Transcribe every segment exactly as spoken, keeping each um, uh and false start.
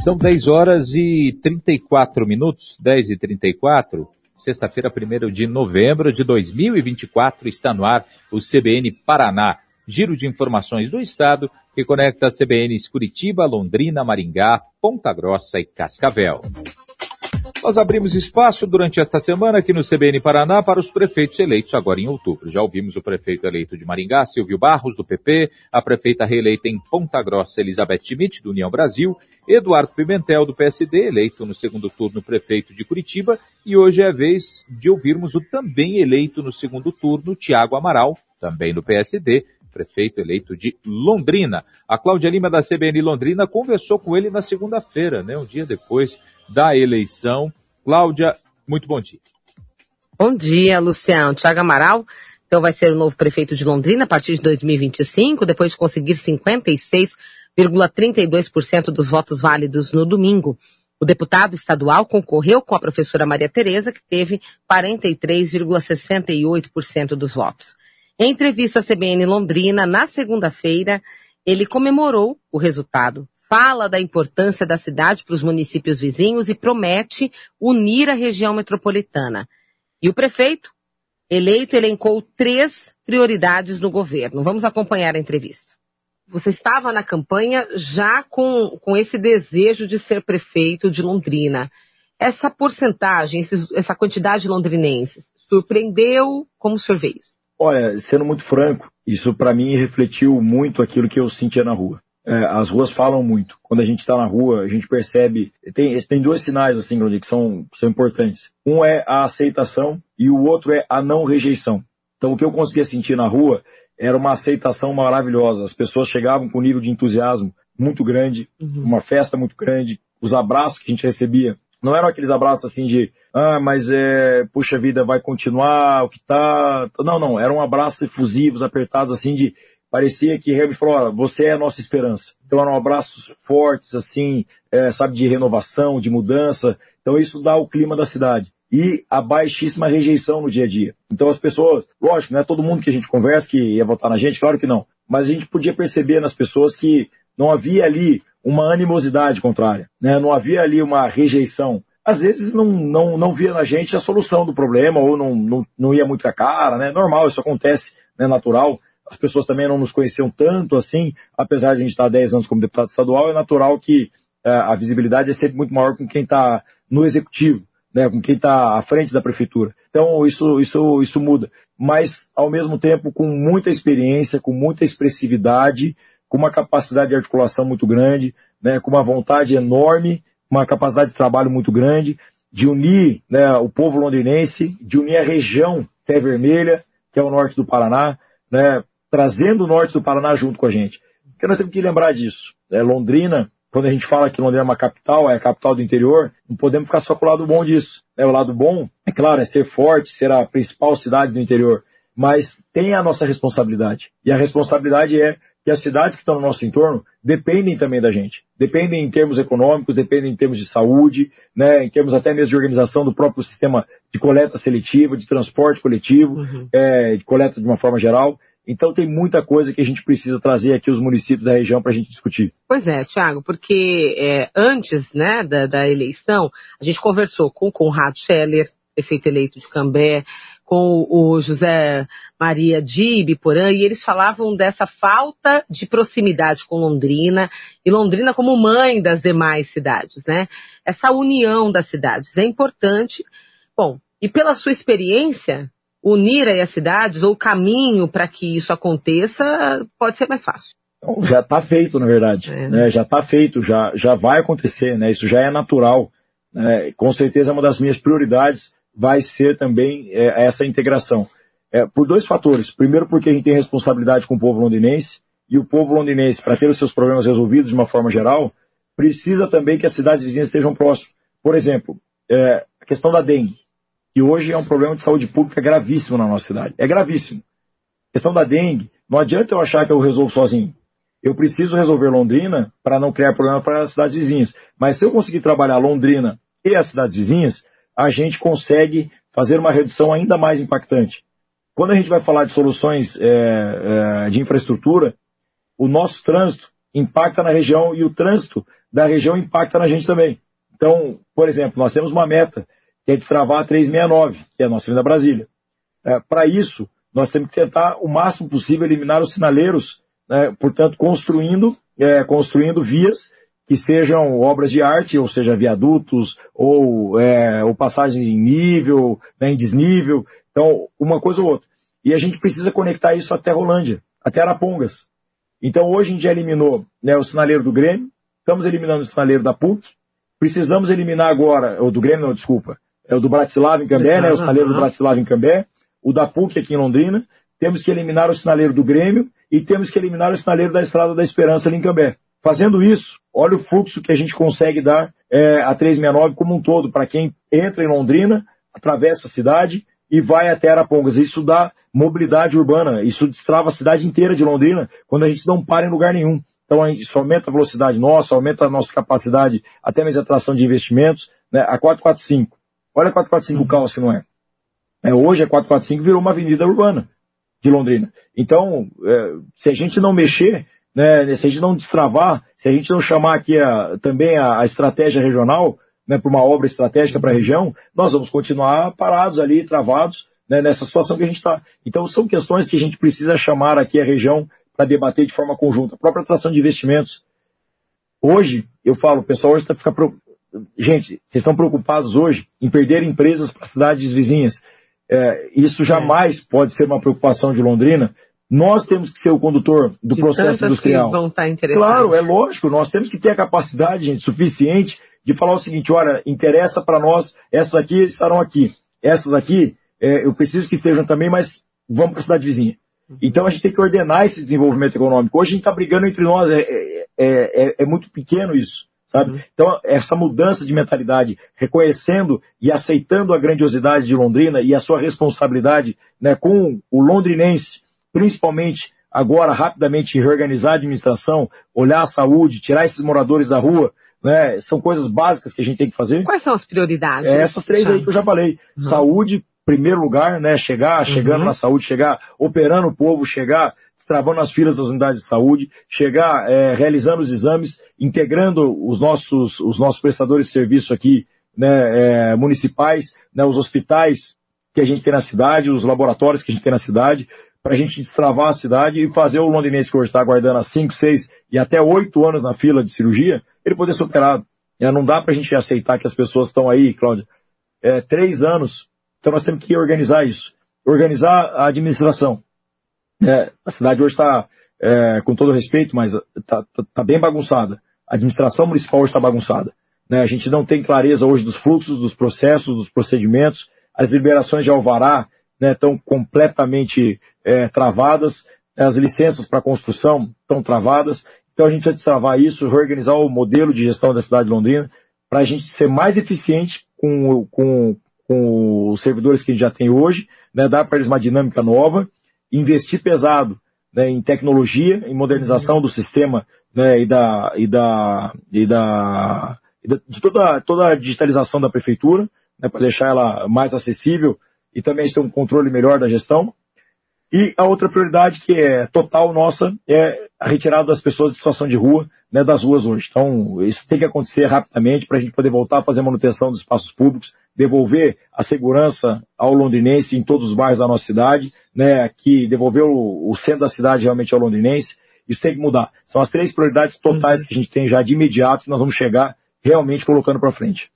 São dez horas e trinta e quatro minutos, dez e trinta e quatro, sexta-feira, primeiro de novembro de dois mil e vinte e quatro, está no ar o C B N Paraná, giro de informações do estado que conecta C B Ns Curitiba, Londrina, Maringá, Ponta Grossa e Cascavel. Nós abrimos espaço durante esta semana aqui no C B N Paraná para os prefeitos eleitos agora em outubro. Já ouvimos o prefeito eleito de Maringá, Silvio Barros, do P P, a prefeita reeleita em Ponta Grossa, Elizabeth Schmidt, do União Brasil, Eduardo Pimentel, do P S D, eleito no segundo turno prefeito de Curitiba, e hoje é a vez de ouvirmos o também eleito no segundo turno, Tiago Amaral, também do P S D, prefeito eleito de Londrina. A Cláudia Lima, da C B N Londrina, conversou com ele na segunda-feira, né, um dia depois da eleição. Cláudia, muito bom dia. Bom dia, Luciano. Tiago Amaral, então vai ser o novo prefeito de Londrina a partir de dois mil e vinte e cinco, depois de conseguir cinquenta e seis vírgula trinta e dois por cento dos votos válidos no domingo. O deputado estadual concorreu com a professora Maria Tereza, que teve quarenta e três vírgula sessenta e oito por cento dos votos. Em entrevista à C B N Londrina, na segunda-feira, ele comemorou o resultado, fala da importância da cidade para os municípios vizinhos e promete unir a região metropolitana. E o prefeito eleito elencou três prioridades no governo. Vamos acompanhar a entrevista. Você estava na campanha já com, com esse desejo de ser prefeito de Londrina. Essa porcentagem, esses, essa quantidade de londrinenses, surpreendeu? Como o senhor vê isso? Olha, sendo muito franco, isso para mim refletiu muito aquilo que eu sentia na rua. É, as ruas falam muito. Quando a gente está na rua, a gente percebe... Tem, tem dois sinais, assim, que são, são importantes. Um é a aceitação e o outro é a não rejeição. Então, o que eu conseguia sentir na rua era uma aceitação maravilhosa. As pessoas chegavam com um nível de entusiasmo muito grande, uhum. Uma festa muito grande. Os abraços que a gente recebia não eram aqueles abraços assim de ah, mas é, puxa vida, vai continuar, o que tá... Não, não, eram abraços efusivos, apertados, assim, de... Parecia que realmente falou, olha, você é a nossa esperança. Então eram abraços fortes, assim, é, sabe, de renovação, de mudança. Então isso dá o clima da cidade. E a baixíssima rejeição no dia a dia. Então as pessoas, lógico, não é todo mundo que a gente conversa que ia votar na gente, claro que não. Mas a gente podia perceber nas pessoas que não havia ali uma animosidade contrária, né? Não havia ali uma rejeição. Às vezes não, não, não via na gente a solução do problema, ou não, não, não ia muito com a cara, né? Normal, isso acontece, né? Natural. As pessoas também não nos conheciam tanto assim, apesar de a gente estar há dez anos como deputado estadual, é natural que é, a visibilidade é sempre muito maior com quem está no executivo, né, com quem está à frente da prefeitura. Então isso, isso, isso muda. Mas, ao mesmo tempo, com muita experiência, com muita expressividade, com uma capacidade de articulação muito grande, né, com uma vontade enorme, uma capacidade de trabalho muito grande, de unir, né, o povo londrinense, de unir a região Té Vermelha, que é o norte do Paraná, né, trazendo o norte do Paraná junto com a gente. Porque nós temos que lembrar disso. É, Londrina, quando a gente fala que Londrina é uma capital, é a capital do interior, não podemos ficar só com o lado bom disso. É, o lado bom, é claro, é ser forte, ser a principal cidade do interior, mas tem a nossa responsabilidade. E a responsabilidade é que as cidades que estão no nosso entorno dependem também da gente. Dependem em termos econômicos, dependem em termos de saúde, né, em termos até mesmo de organização do próprio sistema de coleta seletiva, de transporte coletivo, uhum. é, de coleta de uma forma geral. Então tem muita coisa que a gente precisa trazer aqui os municípios da região para a gente discutir. Pois é, Tiago, porque é, antes, né, da, da eleição, a gente conversou com o Conrado Scheller, prefeito eleito de Cambé, com o José Maria de Ibiporã, e eles falavam dessa falta de proximidade com Londrina, e Londrina como mãe das demais cidades, né? Essa união das cidades é importante. Bom, e pela sua experiência, unir aí as cidades, ou o caminho para que isso aconteça, pode ser mais fácil. Já está feito, na verdade. É. Né? Já está feito, já, já vai acontecer, né? Isso já é natural. Né? Com certeza, uma das minhas prioridades vai ser também é, essa integração. É, por dois fatores. Primeiro, porque a gente tem responsabilidade com o povo londinense, e o povo londinense, para ter os seus problemas resolvidos de uma forma geral, precisa também que as cidades vizinhas estejam próximas. Por exemplo, é, a questão da dengue, que hoje é um problema de saúde pública gravíssimo na nossa cidade. É gravíssimo. A questão da dengue, não adianta eu achar que eu resolvo sozinho. Eu preciso resolver Londrina para não criar problema para as cidades vizinhas. Mas se eu conseguir trabalhar Londrina e as cidades vizinhas, a gente consegue fazer uma redução ainda mais impactante. Quando a gente vai falar de soluções é, é, de infraestrutura, o nosso trânsito impacta na região, e o trânsito da região impacta na gente também. Então, por exemplo, nós temos uma meta, que é destravar a trezentos e sessenta e nove, que é a nossa Avenida Brasília. É, para isso, nós temos que tentar o máximo possível eliminar os sinaleiros, né, portanto, construindo, é, construindo vias que sejam obras de arte, ou seja, viadutos, ou, é, ou passagens em nível, né, em desnível, então, uma coisa ou outra. E a gente precisa conectar isso até Rolândia, até Arapongas. Então, hoje a gente já eliminou, né, o sinaleiro do Grêmio, estamos eliminando o sinaleiro da P U C, precisamos eliminar agora, ou do Grêmio, não, desculpa, é o do Bratislava em Cambé, né, o sinaleiro do Bratislava em Cambé, o da P U C aqui em Londrina, temos que eliminar o sinaleiro do Grêmio e temos que eliminar o sinaleiro da Estrada da Esperança ali em Cambé. Fazendo isso, olha o fluxo que a gente consegue dar é, a trezentos e sessenta e nove como um todo, para quem entra em Londrina, atravessa a cidade e vai até Arapongas. Isso dá mobilidade urbana, isso destrava a cidade inteira de Londrina, quando a gente não para em lugar nenhum. Então, isso aumenta a velocidade nossa, aumenta a nossa capacidade, até mesmo a atração de investimentos, né? A quatrocentos e quarenta e cinco. Olha a quatrocentos e quarenta e cinco o caos que não é. é. Hoje a quatrocentos e quarenta e cinco virou uma avenida urbana de Londrina. Então, é, se a gente não mexer, né, se a gente não destravar, se a gente não chamar aqui a, também a, a estratégia regional, né, para uma obra estratégica para a região, nós vamos continuar parados ali, travados, né, nessa situação que a gente está. Então, são questões que a gente precisa chamar aqui a região para debater de forma conjunta. A própria atração de investimentos. Hoje, eu falo, o pessoal hoje está ficando preocupado. Gente, vocês estão preocupados hoje em perder empresas para cidades vizinhas. É, isso jamais pode ser uma preocupação de Londrina. Nós temos que ser o condutor do de processo industrial. Vão estar claro, é lógico, nós temos que ter a capacidade, gente, suficiente de falar o seguinte, olha, interessa para nós, essas aqui estarão aqui. Essas aqui, é, eu preciso que estejam também, mas vamos para a cidade vizinha. Então a gente tem que ordenar esse desenvolvimento econômico. Hoje a gente está brigando entre nós, é, é, é, é muito pequeno isso, sabe? Uhum. Então essa mudança de mentalidade, reconhecendo e aceitando a grandiosidade de Londrina e a sua responsabilidade, né, com o londrinense, principalmente agora rapidamente reorganizar a administração, olhar a saúde, tirar esses moradores da rua, né, são coisas básicas que a gente tem que fazer. Quais são as prioridades? É essas três aí que eu já falei. Uhum. Saúde, primeiro lugar, né, chegar, chegando uhum. na saúde, chegar operando o povo, chegar travando as filas das unidades de saúde, chegar é, realizando os exames, integrando os nossos, os nossos prestadores de serviço aqui, né, é, municipais, né, os hospitais que a gente tem na cidade, os laboratórios que a gente tem na cidade, para a gente destravar a cidade e fazer o londrinense que hoje está aguardando há cinco, seis e até oito anos na fila de cirurgia, ele poder ser operado. É, não dá para a gente aceitar que as pessoas estão aí, Cláudia, é, três anos. Então nós temos que organizar isso. Organizar a administração. É, a cidade hoje está, é, com todo respeito, mas está tá, tá bem bagunçada. A administração municipal hoje está bagunçada. Né? A gente não tem clareza hoje dos fluxos, dos processos, dos procedimentos. As liberações de alvará, né, estão completamente é, travadas. As licenças para construção estão travadas. Então a gente vai destravar isso, reorganizar o modelo de gestão da cidade de Londrina para a gente ser mais eficiente com, com, com os servidores que a gente já tem hoje, né, dar para eles uma dinâmica nova, investir pesado, né, em tecnologia, em modernização do sistema, né, e da, e da, e da, e da de toda, toda a digitalização da prefeitura, né, para deixar ela mais acessível e também ter um controle melhor da gestão. E a outra prioridade que é total nossa é a retirada das pessoas de situação de rua, né, das ruas hoje. Então, isso tem que acontecer rapidamente para a gente poder voltar a fazer manutenção dos espaços públicos, devolver a segurança ao londrinense em todos os bairros da nossa cidade, né, que devolver o, o centro da cidade realmente ao londrinense. Isso tem que mudar. São as três prioridades totais que a gente tem já de imediato que nós vamos chegar realmente colocando para frente.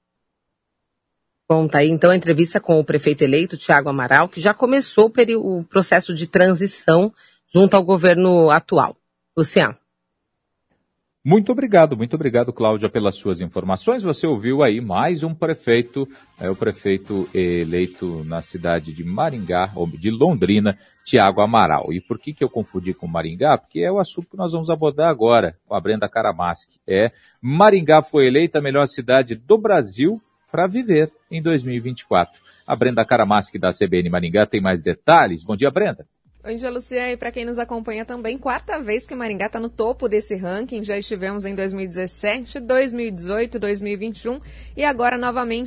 Bom, tá aí então a entrevista com o prefeito eleito, Thiago Amaral, que já começou o, peri- o processo de transição junto ao governo atual. Luciano. Muito obrigado, muito obrigado, Cláudia, pelas suas informações. Você ouviu aí mais um prefeito, é o prefeito eleito na cidade de Maringá, ou de Londrina, Thiago Amaral. E por que que eu confundi com Maringá? Porque é o assunto que nós vamos abordar agora, com a Brenda Karamaski. É, Maringá foi eleita a melhor cidade do Brasil para viver em dois mil e vinte e quatro. A Brenda Karamaski da C B N Maringá tem mais detalhes. Bom dia, Brenda. Oi, Luciano, e para quem nos acompanha também, quarta vez que Maringá está no topo desse ranking, já estivemos em dois mil e dezessete, dois mil e dezoito, dois mil e vinte e um e agora novamente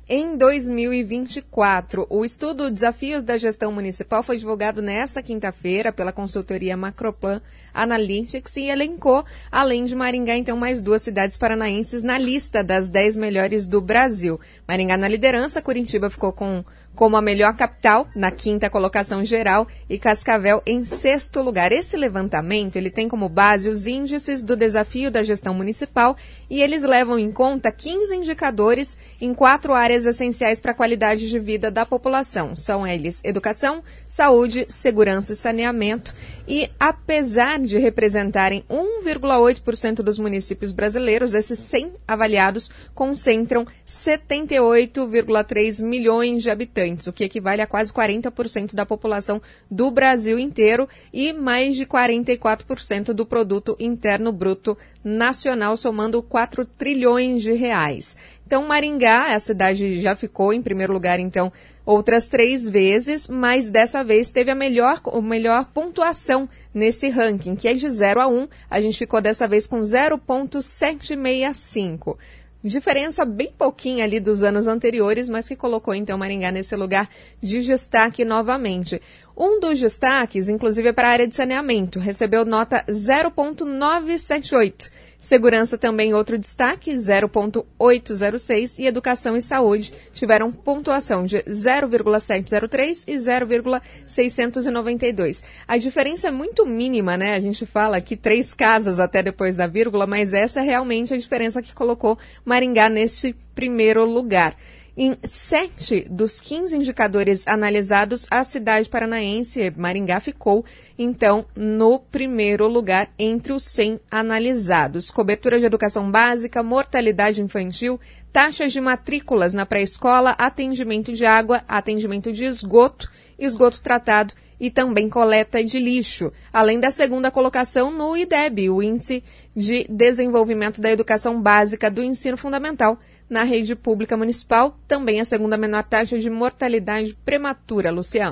em dois mil e vinte e quatro. O estudo Desafios da Gestão Municipal foi divulgado nesta quinta-feira pela consultoria Macroplan Analytics e elencou, além de Maringá, então, mais duas cidades paranaenses na lista das dez melhores do Brasil. Maringá na liderança, Curitiba ficou com como a melhor capital, na quinta colocação geral, e Cascavel em sexto lugar. Esse levantamento ele tem como base os índices do Desafio da Gestão Municipal e eles levam em conta quinze indicadores em quatro áreas essenciais para a qualidade de vida da população. São eles educação, saúde, segurança e saneamento. E apesar de representarem um vírgula oito por cento dos municípios brasileiros, esses cem avaliados concentram setenta e oito vírgula três milhões de habitantes, o que equivale a quase quarenta por cento da população do Brasil inteiro e mais de quarenta e quatro por cento do produto interno bruto nacional, somando quatro trilhões de reais. Então, Maringá, a cidade já ficou em primeiro lugar, então, outras três vezes, mas dessa vez teve a melhor, a melhor pontuação nesse ranking, que é de zero a um. A gente ficou dessa vez com zero vírgula setecentos e sessenta e cinco. Diferença bem pouquinha ali dos anos anteriores, mas que colocou então Maringá nesse lugar de destaque novamente. Um dos destaques, inclusive, é para a área de saneamento, recebeu nota zero vírgula novecentos e setenta e oito. Segurança também outro destaque, zero vírgula oitocentos e seis, e educação e saúde tiveram pontuação de zero vírgula setecentos e três e zero vírgula seiscentos e noventa e dois. A diferença é muito mínima, né? A gente fala que três casas até depois da vírgula, mas essa é realmente a diferença que colocou Maringá neste primeiro lugar. Em sete dos quinze indicadores analisados, a cidade paranaense, Maringá, ficou, então, no primeiro lugar entre os cem analisados. Cobertura de educação básica, mortalidade infantil, taxas de matrículas na pré-escola, atendimento de água, atendimento de esgoto, esgoto tratado e também coleta de lixo, além da segunda colocação no I D E B, o Índice de Desenvolvimento da Educação Básica do Ensino Fundamental, na rede pública municipal, também a segunda menor taxa de mortalidade prematura. Luciano.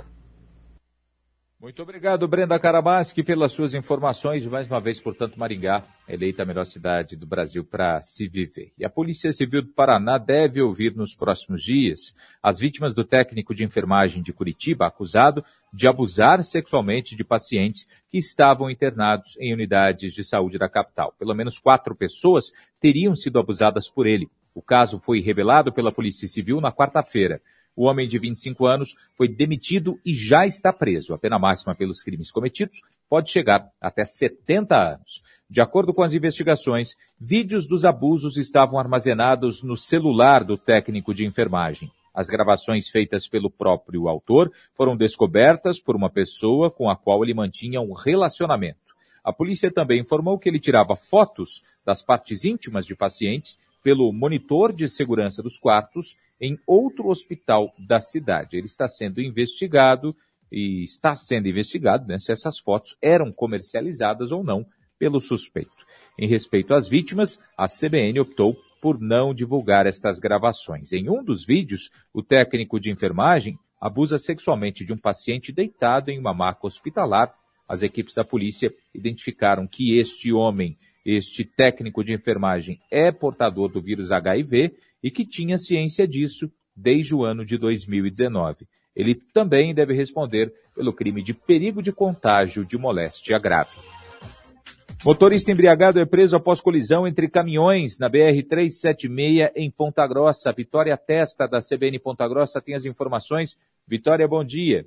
Muito obrigado, Brenda Karabaschi, pelas suas informações. Mais uma vez, portanto, Maringá, eleita a melhor cidade do Brasil para se viver. E a Polícia Civil do Paraná deve ouvir nos próximos dias as vítimas do técnico de enfermagem de Curitiba, acusado de abusar sexualmente de pacientes que estavam internados em unidades de saúde da capital. Pelo menos quatro pessoas teriam sido abusadas por ele. O caso foi revelado pela Polícia Civil na quarta-feira. O homem de vinte e cinco anos foi demitido e já está preso. A pena máxima pelos crimes cometidos pode chegar até setenta anos. De acordo com as investigações, vídeos dos abusos estavam armazenados no celular do técnico de enfermagem. As gravações feitas pelo próprio autor foram descobertas por uma pessoa com a qual ele mantinha um relacionamento. A polícia também informou que ele tirava fotos das partes íntimas de pacientes pelo monitor de segurança dos quartos em outro hospital da cidade. Ele está sendo investigado e está sendo investigado, né, se essas fotos eram comercializadas ou não pelo suspeito. Em respeito às vítimas, a C B N optou por não divulgar estas gravações. Em um dos vídeos, o técnico de enfermagem abusa sexualmente de um paciente deitado em uma maca hospitalar. As equipes da polícia identificaram que este homem Este técnico de enfermagem é portador do vírus H I V e que tinha ciência disso desde o ano de dois mil e dezenove. Ele também deve responder pelo crime de perigo de contágio de moléstia grave. Motorista embriagado é preso após colisão entre caminhões na B R trezentos e setenta e seis em Ponta Grossa. Vitória Testa, da C B N Ponta Grossa, tem as informações. Vitória, bom dia.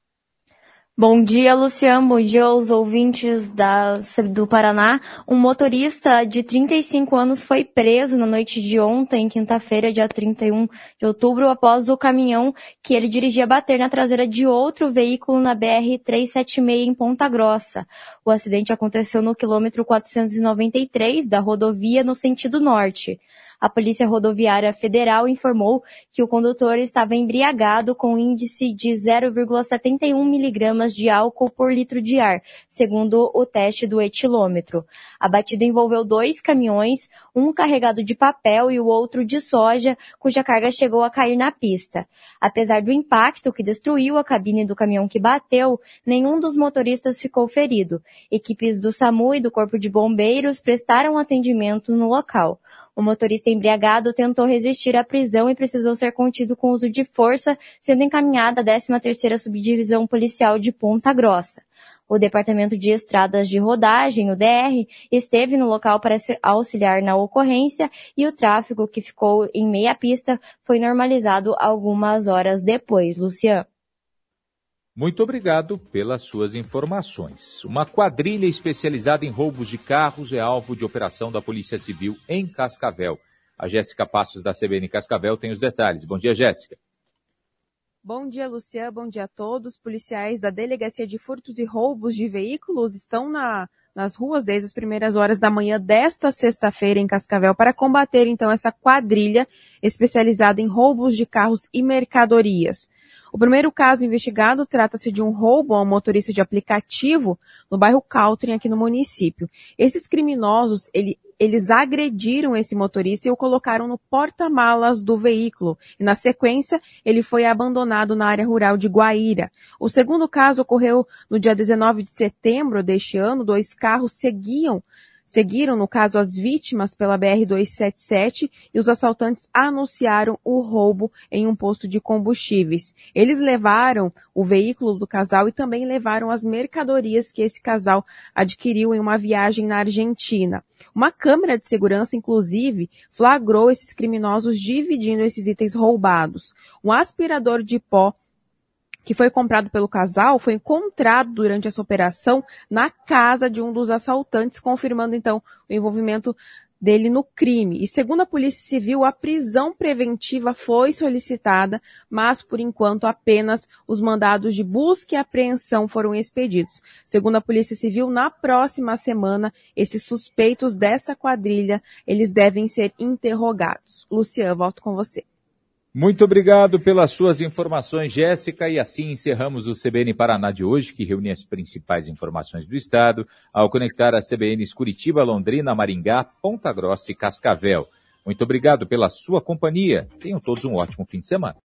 Bom dia, Luciano. Bom dia aos ouvintes da, do Paraná. Um motorista de trinta e cinco anos foi preso na noite de ontem, quinta-feira, dia trinta e um de outubro, após o caminhão que ele dirigia bater na traseira de outro veículo na B R trezentos e setenta e seis em Ponta Grossa. O acidente aconteceu no quilômetro quatrocentos e noventa e três da rodovia no sentido norte. A Polícia Rodoviária Federal informou que o condutor estava embriagado com índice de zero vírgula setenta e um miligramas de álcool por litro de ar, segundo o teste do etilômetro. A batida envolveu dois caminhões, um carregado de papel e o outro de soja, cuja carga chegou a cair na pista. Apesar do impacto que destruiu a cabine do caminhão que bateu, nenhum dos motoristas ficou ferido. Equipes do SAMU e do Corpo de Bombeiros prestaram atendimento no local. O motorista embriagado tentou resistir à prisão e precisou ser contido com uso de força, sendo encaminhado à décima terceira Subdivisão Policial de Ponta Grossa. O Departamento de Estradas de Rodagem, o D R, esteve no local para auxiliar na ocorrência e o tráfego, que ficou em meia pista, foi normalizado algumas horas depois. Luciano. Muito obrigado pelas suas informações. Uma quadrilha especializada em roubos de carros é alvo de operação da Polícia Civil em Cascavel. A Jéssica Passos, da C B N Cascavel, tem os detalhes. Bom dia, Jéssica. Bom dia, Luciano. Bom dia a todos. Policiais da Delegacia de Furtos e Roubos de Veículos estão na, nas ruas desde as primeiras horas da manhã desta sexta-feira em Cascavel para combater, então, essa quadrilha especializada em roubos de carros e mercadorias. O primeiro caso investigado trata-se de um roubo a um motorista de aplicativo no bairro Caltrim, aqui no município. Esses criminosos, ele, eles agrediram esse motorista e o colocaram no porta-malas do veículo. E, na sequência, ele foi abandonado na área rural de Guaíra. O segundo caso ocorreu no dia dezenove de setembro deste ano. Dois carros seguiam Seguiram, no caso, as vítimas pela B R duzentos e setenta e sete e os assaltantes anunciaram o roubo em um posto de combustíveis. Eles levaram o veículo do casal e também levaram as mercadorias que esse casal adquiriu em uma viagem na Argentina. Uma câmera de segurança, inclusive, flagrou esses criminosos dividindo esses itens roubados. Um aspirador de pó que foi comprado pelo casal, foi encontrado durante essa operação na casa de um dos assaltantes, confirmando, então, o envolvimento dele no crime. E, segundo a Polícia Civil, a prisão preventiva foi solicitada, mas, por enquanto, apenas os mandados de busca e apreensão foram expedidos. Segundo a Polícia Civil, na próxima semana, esses suspeitos dessa quadrilha, eles devem ser interrogados. Luciano, volto com você. Muito obrigado pelas suas informações, Jéssica, e assim encerramos o C B N Paraná de hoje, que reúne as principais informações do estado, ao conectar as C B Ns Curitiba, Londrina, Maringá, Ponta Grossa e Cascavel. Muito obrigado pela sua companhia. Tenham todos um ótimo fim de semana.